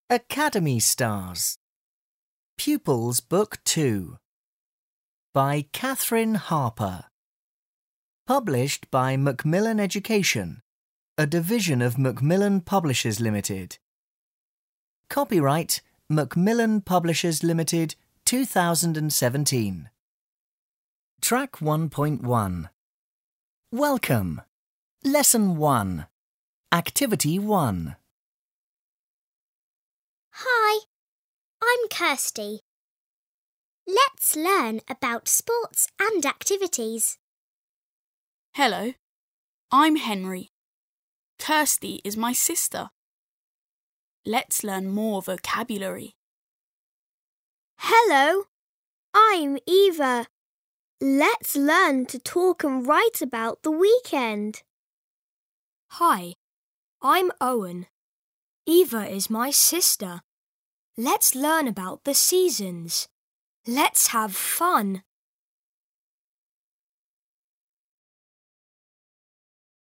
Academy Stars. Pupils Book 2 by Catherine Harper. Published by Macmillan Education, a division of Macmillan Publishers Limited. Copyright Macmillan Publishers Limited 2017. Track 1.1. Welcome. Lesson 1. Activity 1. Hi, I'm Kirsty. Let's learn about sports and activities. Hello, I'm Henry. Kirsty is my sister. Let's learn more vocabulary. Hello, I'm Eva. Let's learn to talk and write about the weekend. Hi, I'm Owen. Eva is my sister. Let's learn about the seasons. Let's have fun.